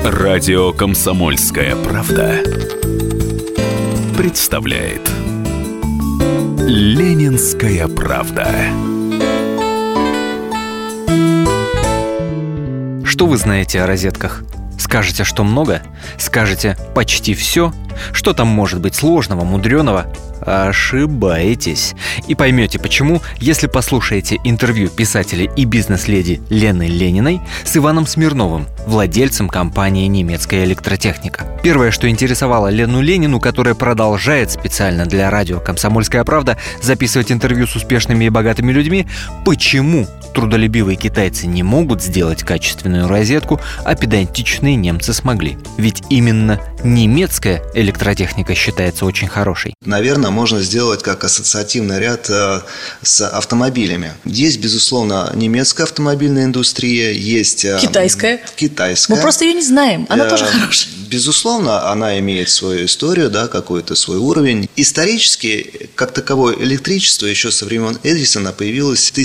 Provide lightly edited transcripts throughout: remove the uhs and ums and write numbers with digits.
Радио «Комсомольская правда» представляет «Ленинская правда». Что вы знаете о розетках? Скажете, что много? Скажете почти все? Что там может быть сложного, мудреного? Ошибаетесь. И поймете почему, если послушаете интервью писателя и бизнес-леди Лены Лениной с Иваном Смирновым, владельцем компании «Немецкая электротехника». Первое, что интересовало Лену Ленину, которая продолжает специально для радио «Комсомольская правда» записывать интервью с успешными и богатыми людьми, почему трудолюбивые китайцы не могут сделать качественную розетку, а педантичные немцы смогли. Ведь именно немецкая электротехника считается очень хорошей. Наверное, можно сделать как ассоциативный ряд с автомобилями. Есть, безусловно, немецкая автомобильная индустрия, есть китайская. Мы просто ее не знаем, она тоже хорошая. Безусловно, она имеет свою историю, какой-то свой уровень. Исторически, как таковое электричество еще со времен Эдисона появилось в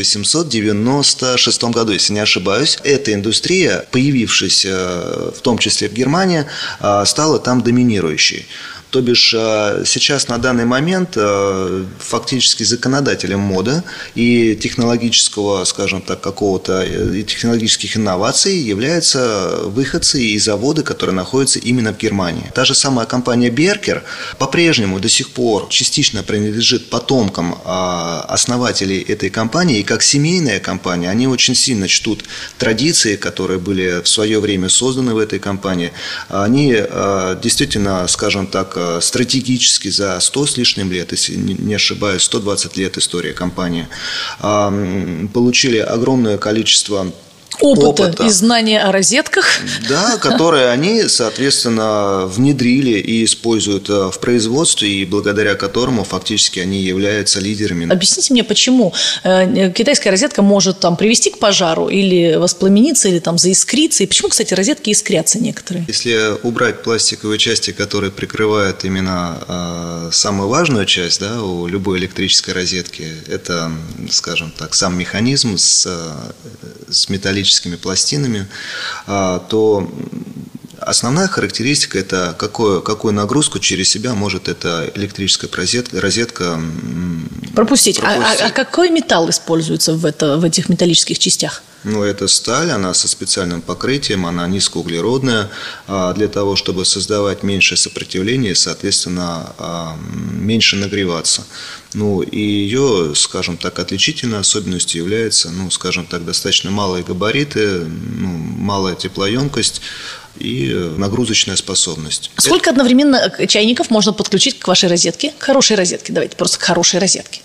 1896 году, если не ошибаюсь. Эта индустрия, появившись в том числе в Германии, стала там доминирующей. То бишь сейчас на данный момент фактически законодателем моды и технологического, скажем так, какого-то технологических инноваций являются выходцы и заводы, которые находятся именно в Германии. Та же самая компания Беркер по-прежнему до сих пор частично принадлежит потомкам основателей этой компании, и как семейная компания они очень сильно чтут традиции, которые были в свое время созданы в этой компании. Они действительно, скажем так, стратегически за 100 с лишним лет, если не ошибаюсь, 120 лет истории компании, получили огромное количество опыта и знания о розетках. Да, которые они, соответственно, внедрили и используют в производстве, и благодаря которому фактически они являются лидерами. Объясните мне, почему китайская розетка может привести к пожару или воспламениться, или заискриться, и почему, кстати, розетки искрятся некоторые? Если убрать пластиковые части, которые прикрывают именно самую важную часть, у любой электрической розетки, это, скажем так, сам механизм с металлическими пластинами, то основная характеристика – это какую нагрузку через себя может эта электрическая розетка пропустить. А какой металл используется в этих металлических частях? Это сталь, она со специальным покрытием, она низкоуглеродная, для того, чтобы создавать меньшее сопротивление, соответственно, меньше нагреваться. И ее, скажем так, отличительной особенностью является, скажем так, достаточно малые габариты, малая теплоемкость и нагрузочная способность. Сколько одновременно чайников можно подключить к вашей розетке? К хорошей розетке, давайте просто к хорошей розетке.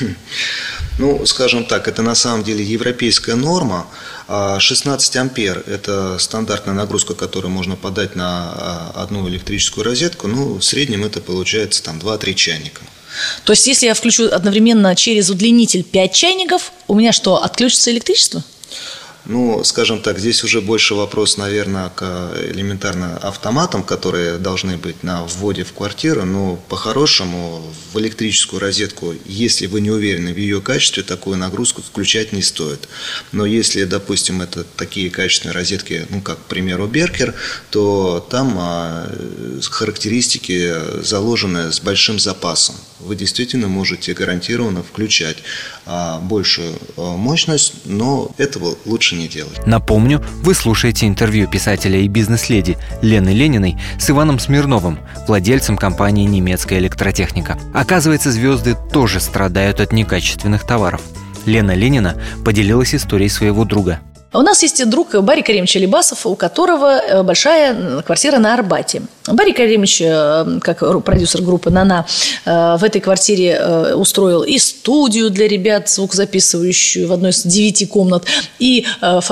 Скажем так, это на самом деле европейская норма. 16 ампер – это стандартная нагрузка, которую можно подать на одну электрическую розетку. В среднем это получается 2-3 чайника. То есть, если я включу одновременно через удлинитель 5 чайников, у меня что, отключится электричество? Скажем так, здесь уже больше вопрос, наверное, к элементарно автоматам, которые должны быть на вводе в квартиру. Но по-хорошему в электрическую розетку, если вы не уверены в ее качестве, такую нагрузку включать не стоит. Но если, допустим, это такие качественные розетки, как, к примеру, Беркер, то там характеристики заложены с большим запасом. Вы действительно можете гарантированно включать большую мощность, но этого лучше не делать. Напомню, вы слушаете интервью писателя и бизнес-леди Лены Лениной с Иваном Смирновым, владельцем компании «Немецкая электротехника». Оказывается, звезды тоже страдают от некачественных товаров. Лена Ленина поделилась историей своего друга. У нас есть друг Барри Каримович Алибасов, у которого большая квартира на Арбате. Барри Каримович, как продюсер группы «Нана», в этой квартире устроил и студию для ребят, звукозаписывающую в одной из 9 комнат, и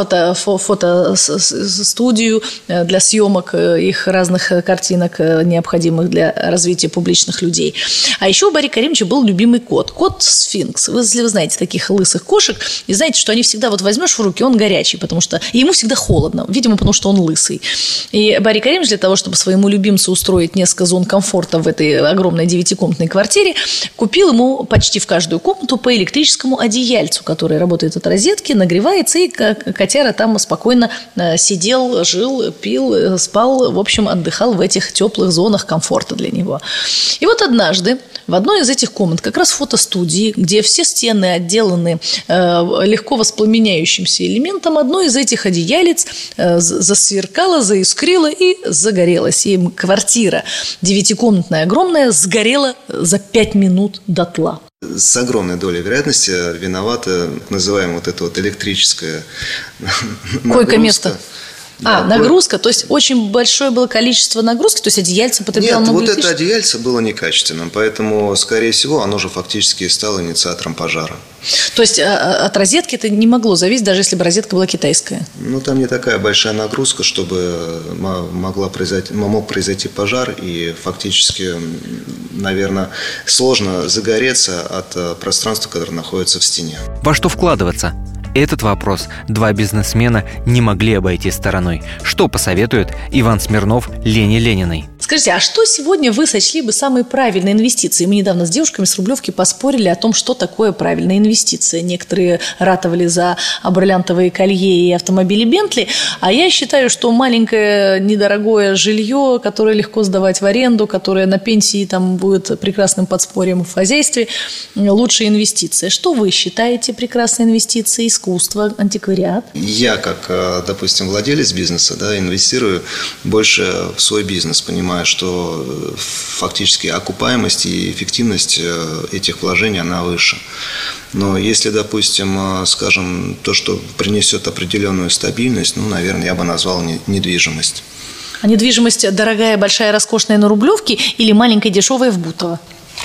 фотостудию для съемок их разных картинок, необходимых для развития публичных людей. А еще у Барри Каримовича был любимый кот. Кот-сфинкс. Если вы знаете таких лысых кошек, и знаете, что они всегда возьмешь в руки, он горячий. горячий, потому что ему всегда холодно, видимо, потому что он лысый. И Барри Каримович для того, чтобы своему любимцу устроить несколько зон комфорта в этой огромной 9-комнатной квартире, купил ему почти в каждую комнату по электрическому одеяльцу, который работает от розетки, нагревается, и котяра там спокойно сидел, жил, пил, спал, в общем, отдыхал в этих теплых зонах комфорта для него. И вот однажды в одной из этих комнат, как раз в фотостудии, где все стены отделаны легко воспламеняющимся элементом, одно из этих одеялец засверкало, заискрило и загорелось. И квартира 9-комнатная, огромная, сгорела за 5 минут дотла. С огромной долей вероятности виновата, называем вот это вот электрическое койко-место. Нагрузка, то есть очень большое было количество нагрузки, то есть одеяльце потреблял много электричества? Нет, вот это одеяльце было некачественным, поэтому, скорее всего, оно же фактически стало инициатором пожара. То есть от розетки это не могло зависеть, даже если бы розетка была китайская? Там не такая большая нагрузка, чтобы мог произойти пожар, и фактически, наверное, сложно загореться от пространства, которое находится в стене. Во что вкладываться? Этот вопрос два бизнесмена не могли обойти стороной. Что посоветует Иван Смирнов Лене Лениной? Скажите, а что сегодня вы сочли бы самой правильной инвестицией? Мы недавно с девушками с Рублевки поспорили о том, что такое правильная инвестиция. Некоторые ратовали за бриллиантовые колье и автомобили Бентли, а я считаю, что маленькое недорогое жилье, которое легко сдавать в аренду, которое на пенсии там будет прекрасным подспорьем в хозяйстве, лучшая инвестиция. Что вы считаете прекрасной инвестицией? Искусство, антиквариат? Я, как, допустим, владелец бизнеса, инвестирую больше в свой бизнес, понимая, что фактически окупаемость и эффективность этих вложений, она выше. Но если, допустим, скажем, то, что принесет определенную стабильность, наверное, я бы назвал недвижимость. А недвижимость дорогая, большая, роскошная на Рублевке или маленькая, дешевая в Бутово?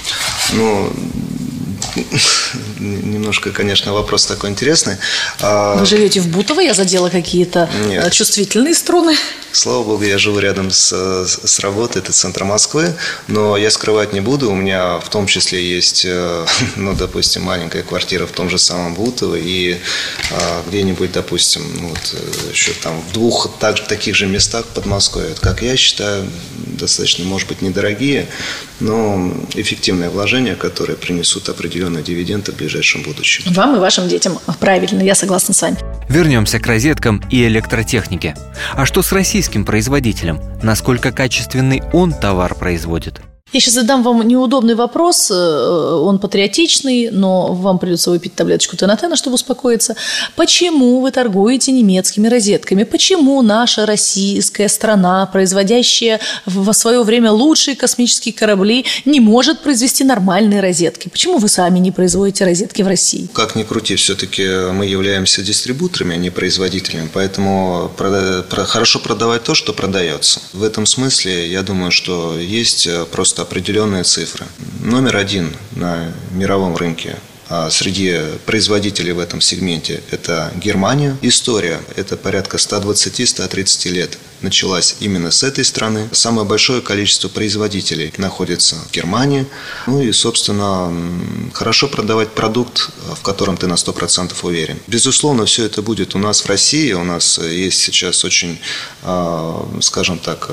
Немножко, конечно, вопрос такой интересный. Вы живете в Бутово? Я задела какие-то чувствительные струны. Слава богу, я живу рядом с работой, это центр Москвы, но я скрывать не буду, у меня в том числе есть, допустим, маленькая квартира в том же самом Бутово и где-нибудь, допустим, еще там в 2 таких же местах под Москвой, как я считаю, достаточно, может быть, недорогие, но эффективные вложения, которые принесут определенные дивиденды в ближайшем будущем. Вам и вашим детям. Правильно, я согласна с вами. Вернемся к розеткам и электротехнике. А что с российским производителем? Насколько качественный он товар производит? Я сейчас задам вам неудобный вопрос, он патриотичный, но вам придется выпить таблеточку Тенотена, чтобы успокоиться. Почему вы торгуете немецкими розетками? Почему наша российская страна, производящая в свое время лучшие космические корабли, не может произвести нормальные розетки? Почему вы сами не производите розетки в России? Как ни крути, все-таки мы являемся дистрибуторами, а не производителями, поэтому хорошо продавать то, что продается. В этом смысле, я думаю, что есть просто определенные цифры. Номер 1 на мировом рынке среди производителей в этом сегменте – это Германия. История – это порядка 120-130 лет. Началась именно с этой страны. Самое большое количество производителей находится в Германии. И, собственно, хорошо продавать продукт, в котором ты на 100% уверен. Безусловно, все это будет у нас в России. У нас есть сейчас очень, скажем так,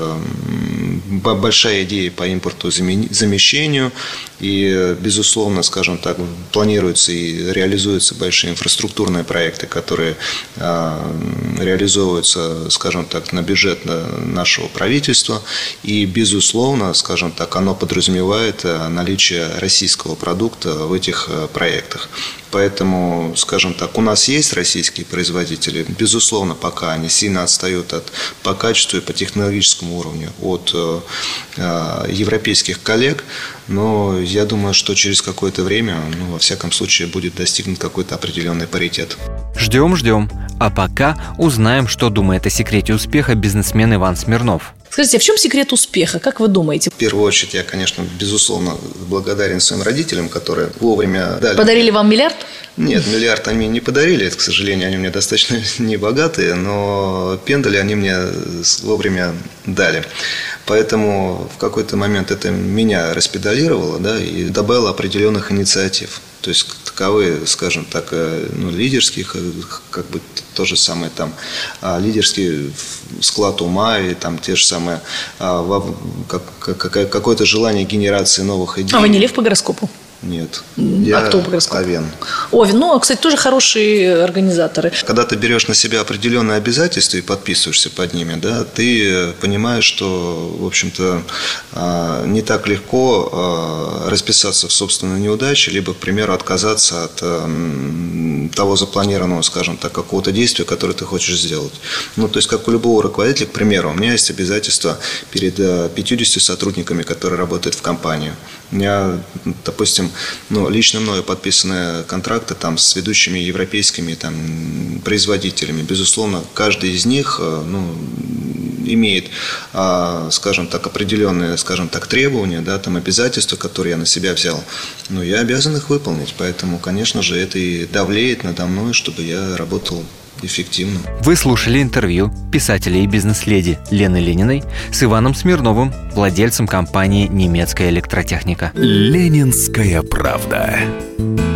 большая идея по импортозамещению. И, безусловно, скажем так, планируются и реализуются большие инфраструктурные проекты, которые реализовываются, скажем так, на бюджет нашего правительства. И, безусловно, скажем так, оно подразумевает наличие российского продукта в этих проектах. Поэтому, скажем так, у нас есть российские производители. Безусловно, пока они сильно отстают по качеству и по технологическому уровню от европейских коллег. Но я думаю, что через какое-то время, во всяком случае, будет достигнут какой-то определенный паритет. Ждем. А пока узнаем, что думает о секрете успеха бизнесмен Иван Смирнов. Скажите, а в чем секрет успеха? Как вы думаете? В первую очередь, я, конечно, безусловно, благодарен своим родителям, которые вовремя дали. Подарили вам миллиард? Нет, миллиард они не подарили, к сожалению, они мне достаточно небогатые, но пендали они мне вовремя дали. Поэтому в какой-то момент это меня распедалировало, и добавило определенных инициатив. То есть таковые, скажем так, лидерских, как бы то же самое там, лидерский склад ума и там те же самые, какое-то желание генерации новых идей. А вы не лев по гороскопу? Нет. А кто по гороскопу? Овен. Овен. Кстати, тоже хорошие организаторы. Когда ты берешь на себя определенные обязательства и подписываешься под ними, да, ты понимаешь, что, в общем-то, не так легко расписаться в собственной неудаче, либо, к примеру, отказаться от того запланированного, скажем так, какого-то действия, которое ты хочешь сделать. То есть, как у любого руководителя, к примеру, у меня есть обязательства перед 50 сотрудниками, которые работают в компании. У меня, допустим, лично мною подписаны контракты там с ведущими европейскими там производителями. Безусловно, каждый из них имеет, скажем так, определенные, скажем так, требования, да, там обязательства, которые я на себя взял. Но я обязан их выполнить. Поэтому, конечно же, это и давлеет надо мной, чтобы я работал эффективно. Вы слушали интервью писателя и бизнес-леди Лены Лениной с Иваном Смирновым, владельцем компании «Немецкая электротехника». Ленинская правда.